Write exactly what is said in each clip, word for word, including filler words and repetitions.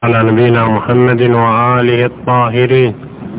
على نبينا محمد وآله الطاهرين.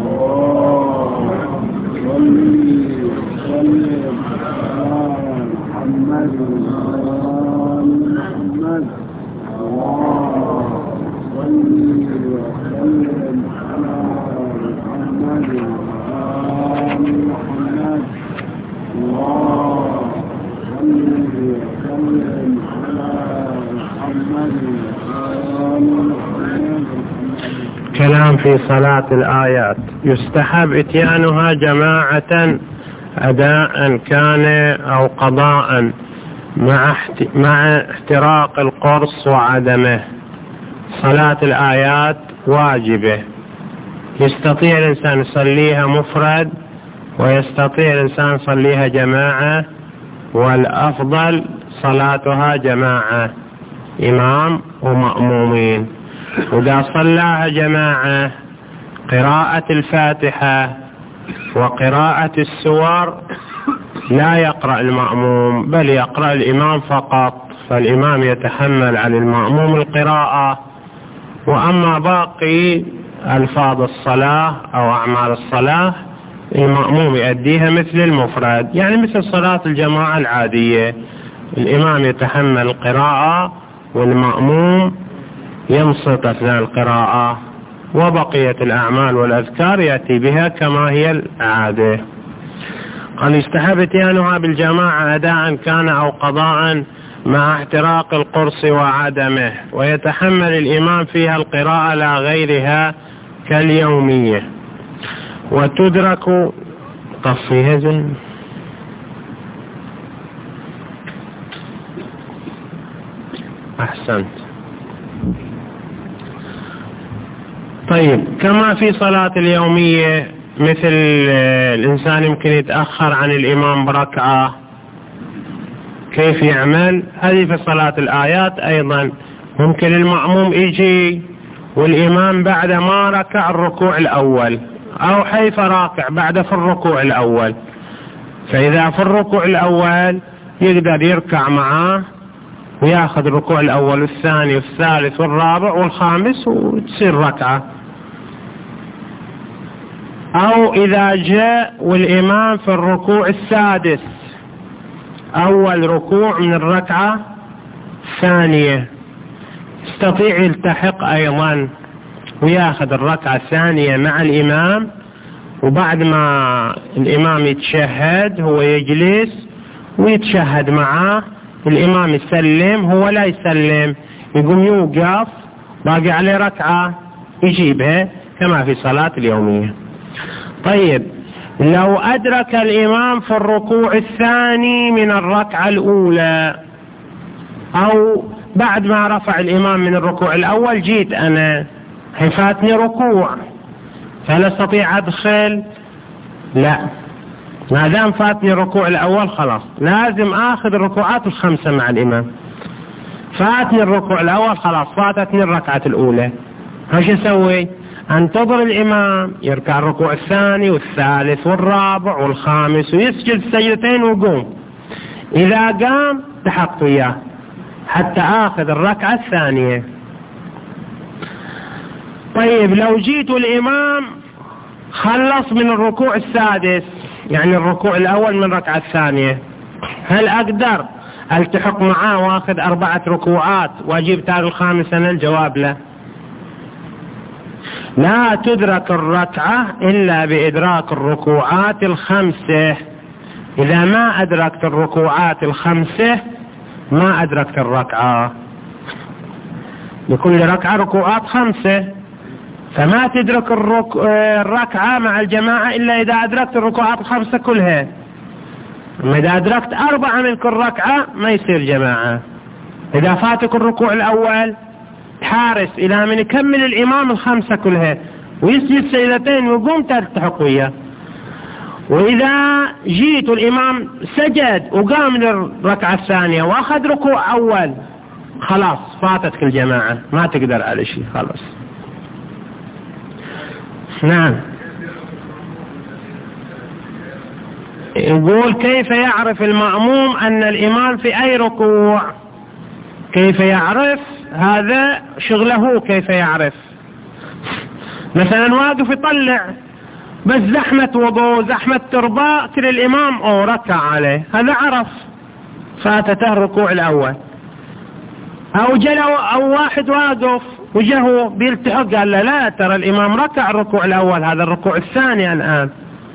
كلام في صلاة الآيات. يستحب إتيانها جماعة أداء كان أو قضاء مع مع احتراق القرص وعدمه. صلاة الآيات واجبة، يستطيع الإنسان يصليها مفرد ويستطيع الإنسان يصليها جماعة، والأفضل صلاتها جماعة إمام ومأمومين. وإذا صلاها جماعة قراءة الفاتحة وقراءة السور لا يقرأ المأموم بل يقرأ الإمام فقط، فالإمام يتحمل عن المأموم القراءة، وأما باقي ألفاظ الصلاة أو أعمال الصلاة المأموم يؤديها مثل المفرد، يعني مثل صلاة الجماعة العادية، الإمام يتحمل القراءة والمأموم ينصت أثناء القراءة، وبقية الأعمال والأذكار يأتي بها كما هي العادة. قال يستحب اتيانها بالجماعة أداء كان أو قضاء مع احتراق القرص وعدمه، ويتحمل الإمام فيها القراءة لا غيرها كاليومية. وتدرك طفي هزل أحسنت. طيب، كما في صلاة اليومية مثل الإنسان يمكن يتأخر عن الإمام بركعة، كيف يعمل؟ هذه في صلاة الآيات أيضا ممكن المأموم يجي والإمام بعد ما ركع الركوع الأول أو حيث راكع بعد في الركوع الأول، فإذا في الركوع الأول يقدر يركع معاه وياخذ الركوع الأول والثاني والثالث والرابع والخامس وتصير ركعة. أو إذا جاء والإمام في الركوع السادس أول ركوع من الركعة الثانية يستطيع يلتحق أيضا وياخذ الركعة الثانية مع الإمام، وبعد ما الإمام يتشهد هو يجلس ويتشهد معاه، الإمام يسلم هو لا يسلم، يقوم يوقف باقي عليه ركعة يجيبها كما في صلاة اليومية. طيب، لو أدرك الإمام في الركوع الثاني من الركعة الأولى أو بعد ما رفع الإمام من الركوع الأول جيت أنا فاتني ركوع، فهل أستطيع أدخل؟ لا، ما دام فاتني الركوع الأول خلاص لازم آخذ الركوعات الخمسة مع الإمام. فاتني الركوع الأول خلاص فاتتني الركعة الأولى، هاش أسوي؟ انتظر الإمام يركع الركوع الثاني والثالث والرابع والخامس ويسجد السجدتين ويقوم، إذا قام لحقت إياه حتى آخذ الركعة الثانية. طيب، لو جيت الإمام خلص من الركوع السادس يعني الركوع الأول من الركعة الثانية، هل أقدر ألتحق معاه وأخذ أربعة ركوعات وأجيب تالي الخامس؟ أنا الجواب لا. لا تدرك الركعة إلا بإدراك الركوعات الخمسة، إذا ما أدركت الركوعات الخمسة ما أدركت الركعة، لكل ركعة ركوعات خمسة، فما تدرك الرك... الركعة مع الجماعة إلا إذا أدركت الركوعات الخمسة كلها. أما إذا أدركت أربعة من كل ركعة ما يصير جماعة. إذا فاتك الركوع الأول حارس إلى من يكمل الإمام الخمسة كلها ويسجد سجدتين ويقوم تلتحق وياه. وإذا جيت الإمام سجد وقام من الركعة الثانية وأخذ ركوع أول خلاص فاتتك الجماعة، ما تقدر على شيء خلاص. نعم. يقول كيف يعرف المأموم أن الإمام في أي ركوع؟ كيف يعرف؟ هذا شغله كيف يعرف. مثلا واقف يطلع بس زحمة وضوء زحمة تربة كل الإمام أو ركع عليه، هذا عرف فاتته الركوع الأول. أو جلو أو واحد واقف وجهه بيلتحق قال له لا ترى الإمام ركع الركوع الأول، هذا الركوع الثاني الآن،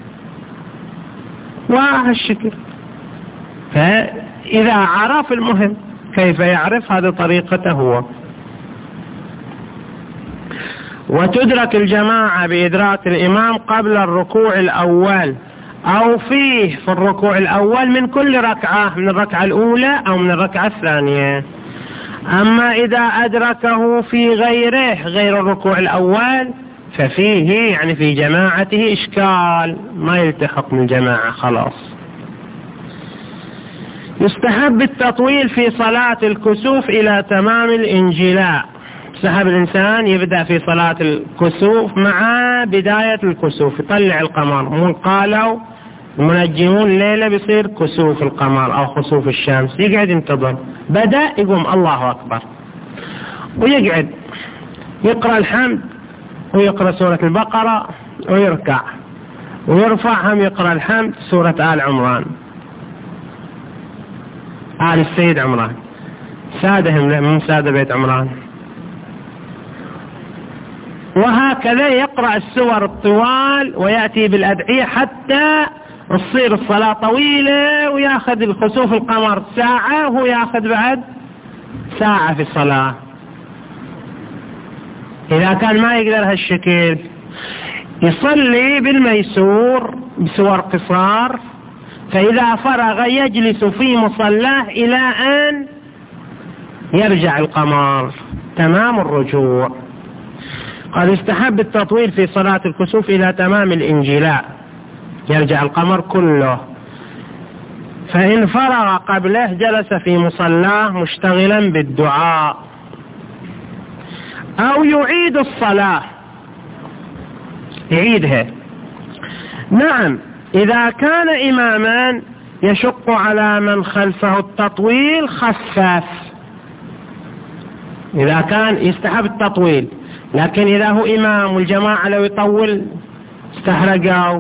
وهالشكل. فإذا عرف المهم كيف يعرف، هذه طريقته هو. وتدرك الجماعة بإدراك الإمام قبل الركوع الأول أو فيه في الركوع الأول من كل ركعة، من الركعة الأولى أو من الركعة الثانية. أما إذا أدركه في غيره غير الركوع الأول ففيه يعني في جماعته إشكال، ما يلتحق من الجماعة خلاص. يستحب التطويل في صلاة الكسوف إلى تمام الانجلاء. يستحب الإنسان يبدأ في صلاة الكسوف مع بداية الكسوف، يطلع القمر. مو قالوا المنجمون ليلة بيصير كسوف القمر أو خسوف الشمس، يقعد ينتظر، بدأ يقوم الله أكبر ويقعد يقرأ الحمد ويقرأ سورة البقرة ويركع ويرفع، هم يقرأ الحمد سورة آل عمران، آل السيد عمران، سادهم من سادة بيت عمران. وهكذا يقرأ السور الطوال ويأتي بالأدعية حتى تصير الصلاة طويلة، ويأخذ الخسوف القمر ساعة وهو يأخذ بعد ساعة في الصلاة. إذا كان ما يقدر هالشكل يصلي بالميسور بسور قصار، فإذا فرغ يجلس في مصلاه إلى أن يرجع القمر تمام الرجوع. قد يستحب التطويل في صلاة الكسوف إلى تمام الانجلاء، يرجع القمر كله. فإن فرغ قبله جلس في مصلاه مشتغلا بالدعاء. أو يعيد الصلاة، يعيدها. نعم إذا كان إماما يشق على من خلفه التطويل خفف، إذا كان يستحب التطويل. لكن إذا هو إمام والجماعة لو يطول استحرقوا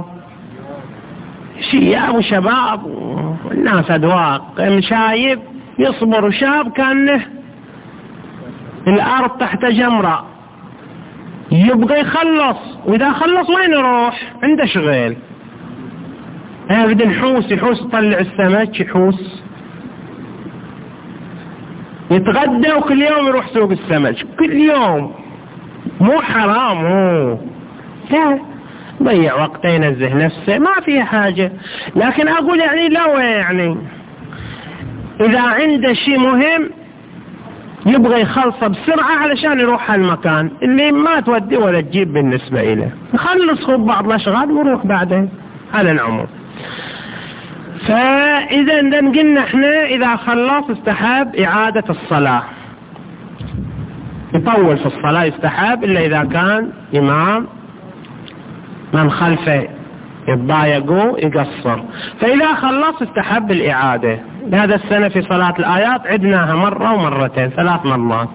شياب وشباب والناس أدواق، شايب يصبر وشاب كأنه الأرض تحت جمرة، يبغى يخلص، وإذا خلص وين يروح؟ عنده شغل. يبدأ يحوس يحوس يطلع السمك، يحوس يتغدى وكل يوم يروح سوق السمك كل يوم. مو حرام، هو لا ضيع وقته ينزه نفسه، ما فيها حاجة. لكن أقول يعني لو يعني إذا عنده شيء مهم يبغى يخلصه بسرعة علشان يروح هالمكان اللي ما تودي ولا تجيب بالنسبة إليه، نخلص خب بعض الأشغال ونروح بعدين على العموم. فإذا قلنا احنا إذا خلص استحب إعادة الصلاة، يطول في الصلاة يستحب، إلا إذا كان إمام من خلفه يتضايقوا يقصر. فإذا خلص استحب الإعادة. هذا السنة في صلاة الآيات عدناها مرة ومرتين ثلاث مرات.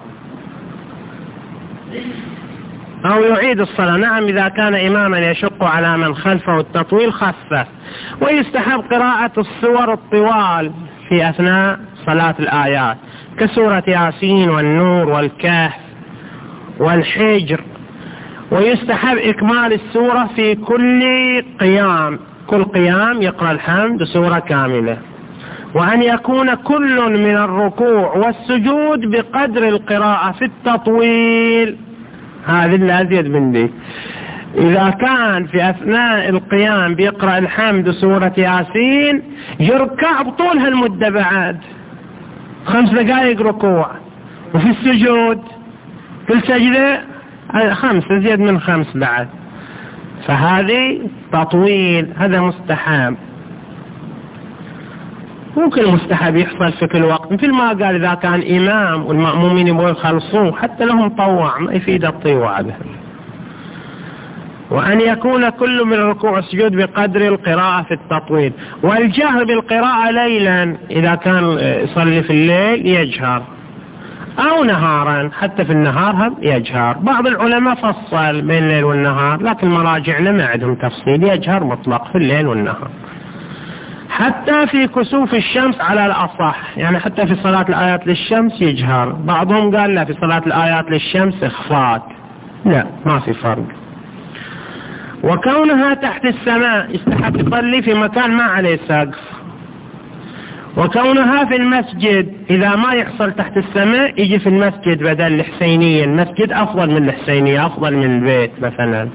أو يعيد الصلاة. نعم إذا كان إماما يشق على من خلفه التطويل خفف. ويستحب قراءة السور الطوال في أثناء صلاة الآيات كسورة ياسين والنور والكهف والحجر. ويستحب إكمال السورة في كل قيام، كل قيام يقرأ الحمد سورة كاملة. وأن يكون كل من الركوع والسجود بقدر القراءة في التطويل، هذه اللي أزيد من دي. إذا كان في أثناء القيام بيقرأ الحمد سورة ياسين يركع بطول هالمدة بعد خمس دقائق ركوع، وفي السجود كل سجدة خمس زيادة من خمس بعد، فهذه تطويل، هذا مستحب. ممكن المستحب يحصل في كل وقت، مثل ما قال إذا كان إمام والمأمومين يبغوا يخلصوه حتى لهم طوع ما يفيد الطيوع به. وأن يكون كل من الركوع والسجود بقدر القراءة في التطويل. والجهر بالقراءة ليلا، إذا كان يصلي في الليل يجهر. أو نهارا، حتى في النهار هم يجهر. بعض العلماء فصل بين الليل والنهار، لكن مراجعنا ما عندهم تفصيل، يجهر مطلق في الليل والنهار. حتى في كسوف الشمس على الأصح، يعني حتى في صلاة الآيات للشمس يجهر. بعضهم قال لا، في صلاة الآيات للشمس إخفاء. لا، ما في فرق. وكونها تحت السماء يستحق يصلي في مكان ما عليه سقف. وكونها في المسجد إذا ما يحصل تحت السماء يجي في المسجد بدل الحسينية. المسجد أفضل من الحسينية، أفضل من البيت مثلا.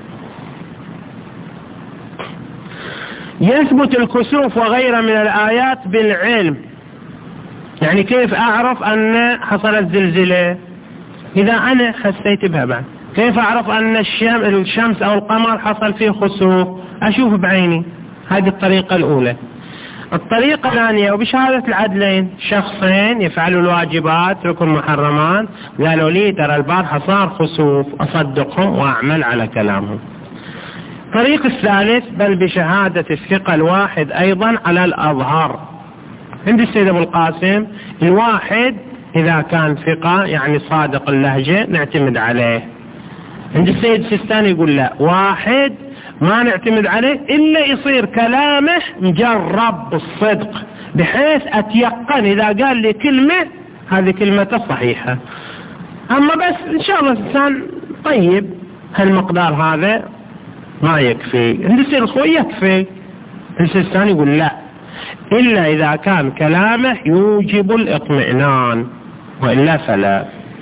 يثبت الكسوف وغيره من الآيات بالعلم. يعني كيف أعرف أن حصلت زلزلة؟ إذا أنا حسيت بها بعد. كيف أعرف أن الشمس أو القمر حصل فيه خسوف؟ أشوف بعيني. هذه الطريقة الأولى. الطريقة الثانية وبشهادة العدلين، شخصين يفعلوا الواجبات ركن محرمات، قالوا لي ترى البارحة صار خسوف، أصدقهم وأعمل على كلامهم. الطريق الثالث بل بشهادة الثقة الواحد أيضا على الأظهر. عند السيد أبو القاسم الواحد إذا كان ثقة يعني صادق اللهجة نعتمد عليه. عند السيد السيستاني يقول لا، واحد ما نعتمد عليه إلا يصير كلامه مجرب بالصدق، بحيث أتيقن إذا قال لي كلمة هذه كلمته صحيحة. أما بس إن شاء الله الإنسان طيب هالمقدار هذا ما يكفي. عند السيد الخوي يكفي. السيستاني يقول لا، إلا إذا كان كلامه يوجب الإطمئنان، وإلا فلا.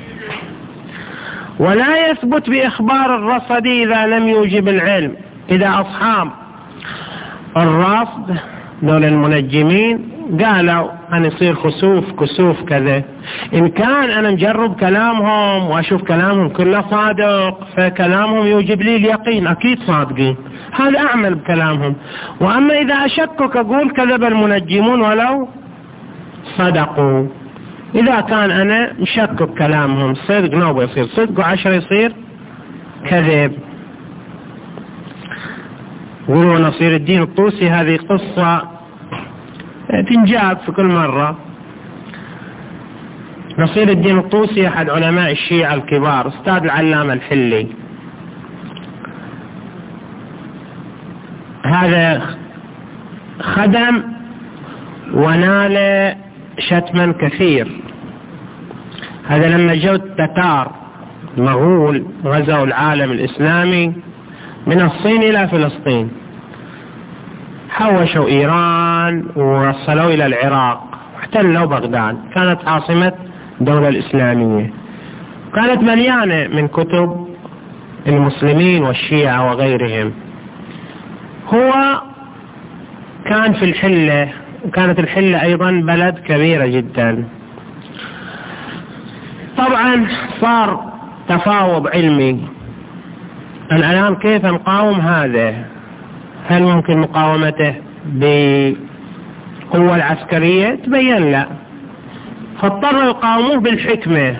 ولا يثبت بإخبار الرصدي إذا لم يوجب العلم. إذا أصحاب الرصد دول المنجمين قالوا أن يصير خسوف كسوف كذا، إن كان أنا مجرب كلامهم وأشوف كلامهم كله صادق فكلامهم يوجب لي اليقين، أكيد صادقين، هذا أعمل بكلامهم. وأما إذا أشكك أقول كذب المنجمون ولو صدقوا. إذا كان أنا مشكك كلامهم صدق نوبة يصير صدق، وعشر يصير كذب. قولوا نصير الدين الطوسي هذه قصة تنجاب في كل مرة. نصير الدين الطوسي أحد علماء الشيعة الكبار، أستاذ العلامة الحلي. هذا خدم ونال شتما كثير. هذا لما جو التتار المغول غزوا العالم الإسلامي من الصين إلى فلسطين، حوشوا إيران ووصلوا إلى العراق واحتلوا بغداد، كانت عاصمة الدولة الإسلامية. كانت مليانة من كتب المسلمين والشيعة وغيرهم. هو كان في الحلة، وكانت الحلة أيضا بلد كبيرة جدا. طبعا صار تفاوض علمي الآن كيف نقاوم هذا؟ هل ممكن مقاومته بقوة العسكرية؟ تبين لا، فاضطروا يقاوموه بالحكمة.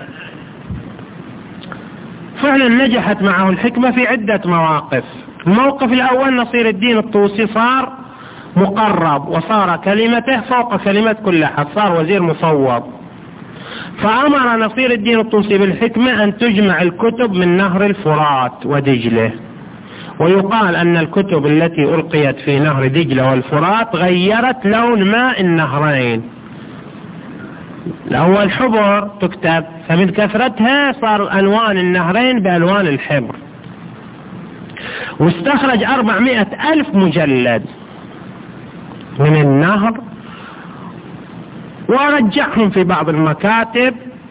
فعلا نجحت معه الحكمة في عدة مواقف. الموقف الأول نصير الدين الطوسي صار مقرب وصار كلمته فوق كلمة كل أحد، صار وزير مفوض. فأمر نصير الدين الطوسي بالحكمة أن تجمع الكتب من نهر الفرات ودجلة. ويقال أن الكتب التي ألقيت في نهر دجلة والفرات غيرت لون ماء النهرين. الأول حبر تكتب، فمن كثرتها صار ألوان النهرين بألوان الحبر. واستخرج أربعمائة ألف مجلد من النهر ورجعهم في بعض المكاتب،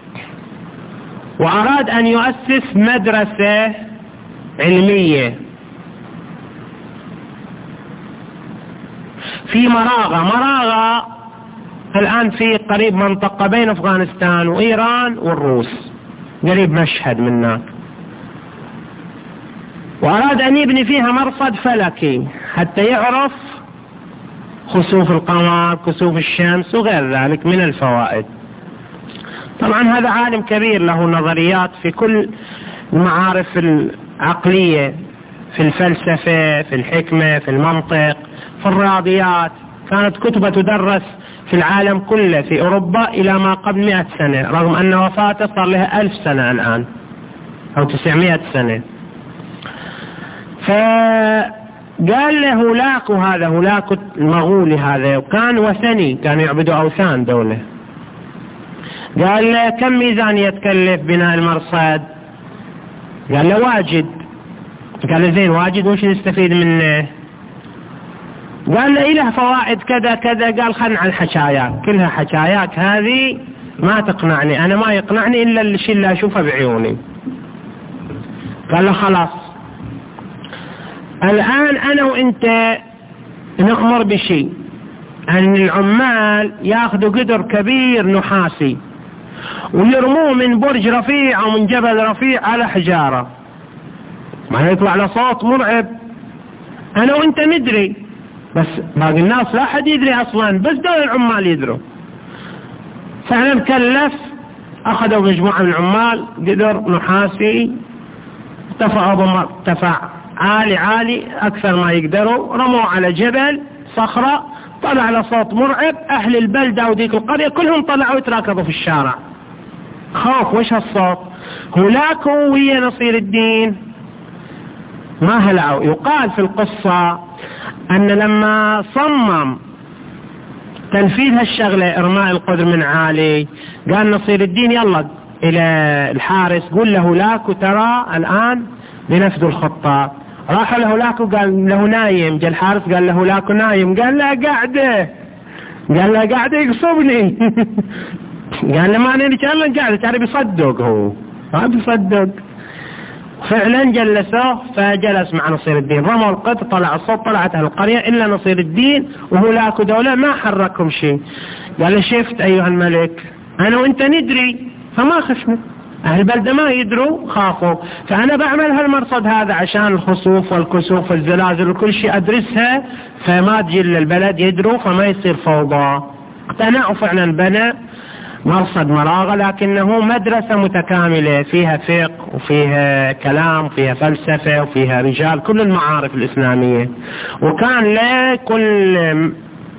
وأراد أن يؤسس مدرسة علمية في مراغة. مراغة الآن في قريب منطقة بين أفغانستان وإيران والروس، قريب مشهد من هناك. وأراد أن يبني فيها مرصد فلكي حتى يعرف خسوف القمر، كسوف الشمس وغير ذلك من الفوائد. طبعا هذا عالم كبير له نظريات في كل المعارف العقلية، في الفلسفة، في الحكمة، في المنطق، في الرياضيات. كانت كتبة تدرس في العالم كله في أوروبا إلى ما قبل مئة سنة، رغم أن وفاته صار لها ألف سنة الآن أو تسعمائة سنة. فقال له هولاكو، هذا هولاكو المغولي هذا، وكان وثني، كانوا يعبدوا أوثان دولة. قال له كم ميزانية تكلف بناء المرصد؟ قال له واجد. قال له زين واجد وش نستفيد منه؟ قال له إله فوائد كذا كذا. قال خلنا على الحكايات، كلها حكايات هذه ما تقنعني، أنا ما يقنعني إلا الشيء اللي أشوفه بعيوني. قال له خلاص الآن أنا وإنت نأمر بشيء، أن العمال ياخذوا قدر كبير نحاسي ويرموه من برج رفيع أو من جبل رفيع على حجارة، ما يطلع له صوت مرعب. أنا وإنت ندري، بس باقي الناس لا حد يدري أصلا، بس دول العمال يدروا. فعلا كلف، أخذوا مجموعة من العمال قدر نحاسي ارتفع ارتفع عالي عالي أكثر ما يقدروا، رموا على جبل صخرة، طلع له صوت مرعب. أهل البلدة وديك القرية كلهم طلعوا يتراكضوا في الشارع خوف. وش هالصوت؟ هولاكو ويا نصير الدين ما هلعوا. يقال في القصة أن لما صمم تنفيذ هالشغلة إرماء القدر من عالي، قال نصير الدين يلا إلى الحارس قول له هولاكو ترى الآن بنفذ الخطة. راح له هولاكو قال له نايم، جاء الحارس قال له هولاكو نايم، قال له قاعدة، قال له قاعدة يقصبني. قال له ما أنا إن شاء الله قاعدة، تعرف بيصدق، هو ما بيصدق. فعلا جلسوه، فجلس مع نصير الدين، رموا القدر، طلع الصوت، طلعت أهل القرية إلا نصير الدين وهولاكو دولة ما حركهم شيء. قال له شفت أيها الملك، أنا وإنت ندري فما خفنا، أهل البلدة ما يدروا خافوا، فأنا بعمل هالمرصد هذا عشان الخسوف والكسوف والزلازل وكل شيء أدرسها، فما تجي للبلد يدروا فما يصير فوضى. اقتنعوا فعلا، بنى مرصد مراغة، لكنه مدرسة متكاملة فيها فقه وفيها كلام وفيها فلسفة وفيها رجال كل المعارف الإسلامية. وكان لكل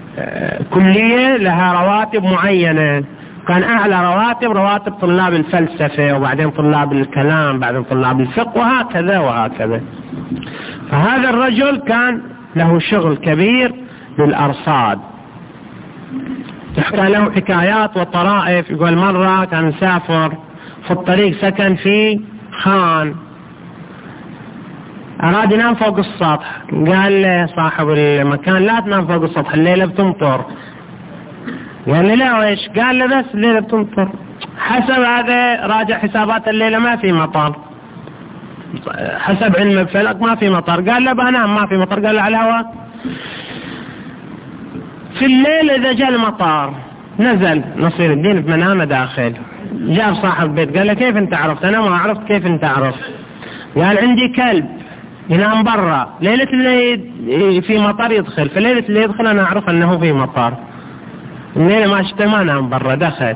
كلية لها رواتب معينة، كان أعلى رواتب رواتب طلاب الفلسفة، وبعدين طلاب الكلام، بعدين طلاب الفقه، وهكذا وهكذا. فهذا الرجل كان له شغل كبير بالأرصاد. تحكى له حكايات وطرائف. يقول مرة كان مسافر في الطريق، سكن في خان، أراد ينام فوق السطح، قال له صاحب المكان لا تنام فوق السطح الليلة بتمطر. قال له لا ويش؟ قال له بس الليلة بتمطر. حسب هذا راجع حسابات الليلة ما في مطر، حسب علم الفلك ما في مطر. قال له بنام ما في مطر. قال له على الهواء. في الليل إذا جاء المطار نزل نصير الدين بمنامه داخل، جاب صاحب بيت قال له كيف انت عرفت؟ انا ما عرفت. كيف انت عرفت؟ قال عندي كلب ينام برا، ليلة اللي في مطر يدخل، في ليلة اللي يدخل انا اعرف انه في مطر، الليلة ما شفته ما نام برا دخل.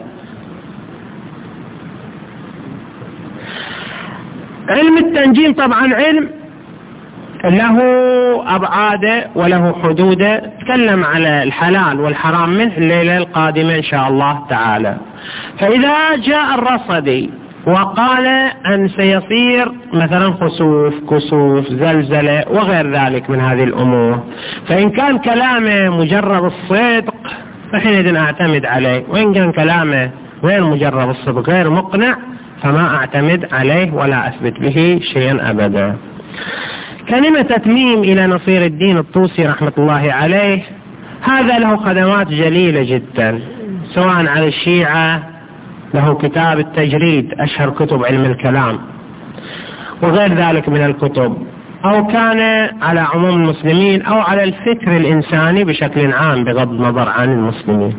علم التنجيم طبعا علم له أبعاده وله حدوده، تكلم على الحلال والحرام منه الليلة القادمة إن شاء الله تعالى. فإذا جاء الرصدي وقال أن سيصير مثلا خسوف كسوف زلزلة وغير ذلك من هذه الأمور، فإن كان كلامه مجرد الصدق فحينئذ أعتمد عليه، وإن كان كلامه غير مجرد الصدق غير مقنع فما أعتمد عليه ولا أثبت به شيئا أبدا. كلمة تتميم إلى نصير الدين الطوسي رحمة الله عليه، هذا له خدمات جليلة جدا، سواء على الشيعة له كتاب التجريد أشهر كتب علم الكلام وغير ذلك من الكتب، أو كان على عموم المسلمين أو على الفكر الإنساني بشكل عام بغض النظر عن المسلمين.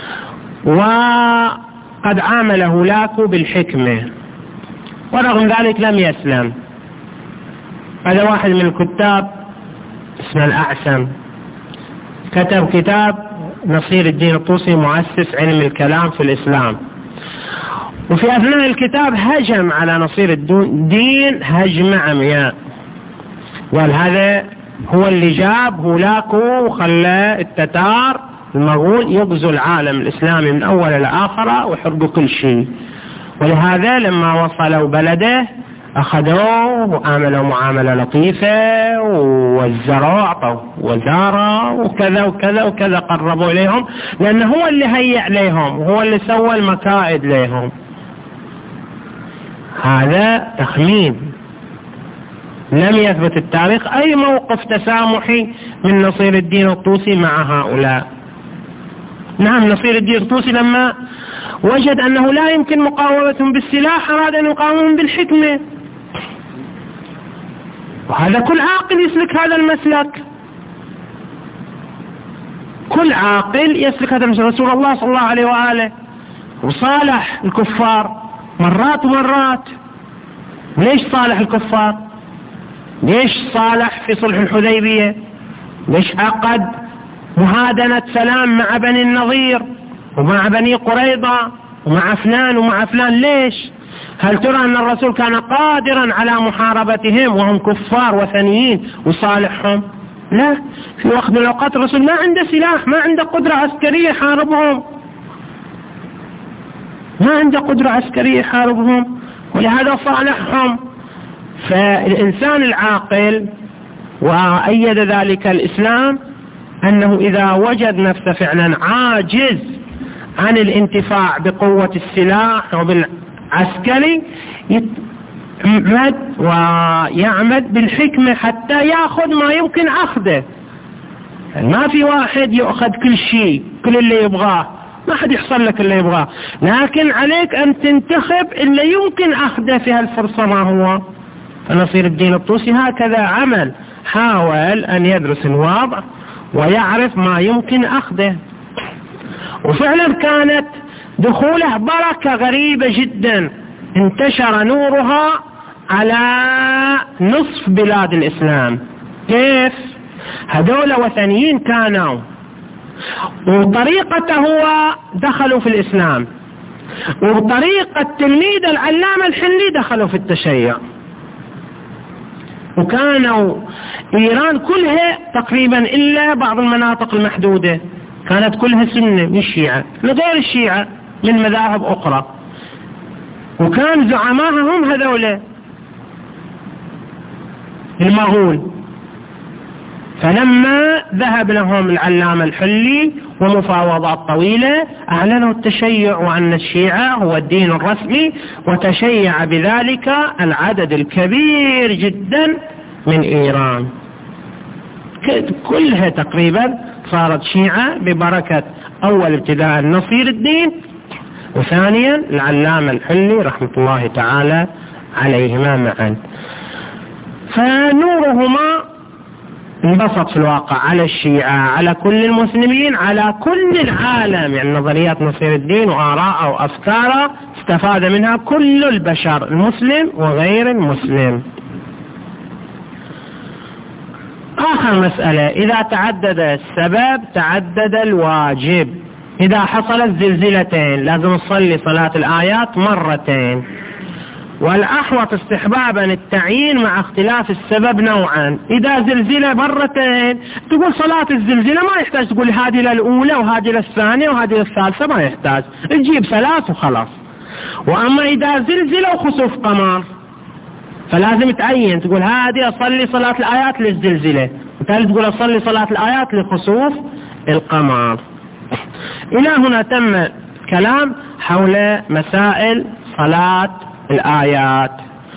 وقد عامل هولاكو بالحكمة ورغم ذلك لم يسلم. هذا واحد من الكتاب اسمه الأعسم، كتب كتاب نصير الدين الطوسي مؤسس علم الكلام في الإسلام، وفي أثناء الكتاب هجم على نصير الدين هجمة عمياء، قال هذا هو اللي جاب هولاكو وخلى التتار المغول يغزو العالم الإسلامي من أول إلى آخره ويحرقوا كل شيء. ولهذا لما وصلوا بلده أخذوه وعاملوا معاملة لطيفة ووزروا أعطوا وزارة وكذا وكذا وكذا، قربوا إليهم لأنه هو اللي هيأ لهم وهو اللي سوى المكائد لهم. هذا تخمين، لم يثبت التاريخ أي موقف تسامحي من نصير الدين الطوسي مع هؤلاء. نعم، نصير الدين الطوسي لما وجد أنه لا يمكن مقاومتهم بالسلاح أراد أن يقاومهم بالحكمة، وهذا كل عاقل يسلك هذا المسلك، كل عاقل يسلك هذا المسلك. رسول الله صلى الله عليه وآله وصالح الكفار مرات ومرات. ليش صالح الكفار؟ ليش صالح في صلح الحديبية؟ ليش عقد مهادنة سلام مع بني النضير ومع بني قريظة ومع فلان ومع فلان؟ ليش؟ هل ترى أن الرسول كان قادرا على محاربتهم وهم كفار وثنيين وصالحهم؟ لا، في وقت من الأوقات الرسول ما عنده سلاح، ما عنده قدرة عسكرية يحاربهم، ما عنده قدرة عسكرية يحاربهم، ولهذا صالحهم. فالإنسان العاقل، وأيد ذلك الإسلام، أنه إذا وجد نفسه فعلا عاجز عن الانتفاع بقوة السلاح وبالعسكري يعمد ويعمد بالحكمة حتى يأخذ ما يمكن أخذه. ما في واحد يأخذ كل شيء كل اللي يبغاه، ما حد يحصل لك اللي يبغاه، لكن عليك أن تنتخب اللي يمكن أخذه في هالفرصة. ما هو فنصير الدين الطوسي هكذا عمل، حاول أن يدرس الوضع ويعرف ما يمكن أخذه، وفعلا كانت دخوله بركة غريبة جدا، انتشر نورها على نصف بلاد الإسلام. كيف؟ هذول وثنيين كانوا، وطريقته هو دخلوا في الإسلام، وبطريقة تلميذ العلامة الحلي دخلوا في التشيع. وكانوا إيران كلها تقريبا إلا بعض المناطق المحدودة كانت كلها سنة من الشيعة، لغير الشيعة من مذاهب أخرى، وكان زعمائهم هذول المغول. فلما ذهب لهم العلامة الحلي ومفاوضات طويلة أعلنوا التشيع وأن الشيعة هو الدين الرسمي، وتشيع بذلك العدد الكبير جدا من إيران، كلها تقريبا صارت شيعة ببركة أول ابتداء نصير الدين، وثانيا العلامة الحلي رحمة الله تعالى عليهما معا. فنورهما انبسط في الواقع على الشيعة، على كل المسلمين، على كل العالم. يعني نظريات نصير الدين وآراءه وأفكاره استفاد منها كل البشر، المسلم وغير المسلم. آخر مسألة، إذا تعدد السبب تعدد الواجب. إذا حصلت زلزلتين لازم نصلي صلاة الآيات مرتين، والأحوط استحبابا التعيين مع اختلاف السبب نوعا. إذا زلزلة مرتين تقول صلاة الزلزلة ما يحتاج تقول هذه للأولى وهذه للثانية وهذه للثالثة، ما يحتاج، تجيب ثلاث وخلاص. وأما إذا زلزلة وخسوف قمر فلازم تعين، تقول هذه أصلي صلاة الآيات للزلزلة، وثالث تقول أصلي صلاة الآيات لخسوف القمر. إلى هنا تم كلام حول مسائل صلاة الآيات.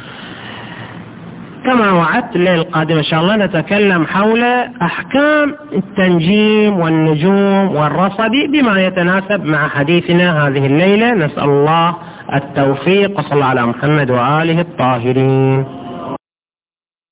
كما وعدت الليلة القادمة إن شاء الله نتكلم حول أحكام التنجيم والنجوم والرصد بما يتناسب مع حديثنا هذه الليلة. نسأل الله التوفيق، وصلى على محمد وآله الطاهرين.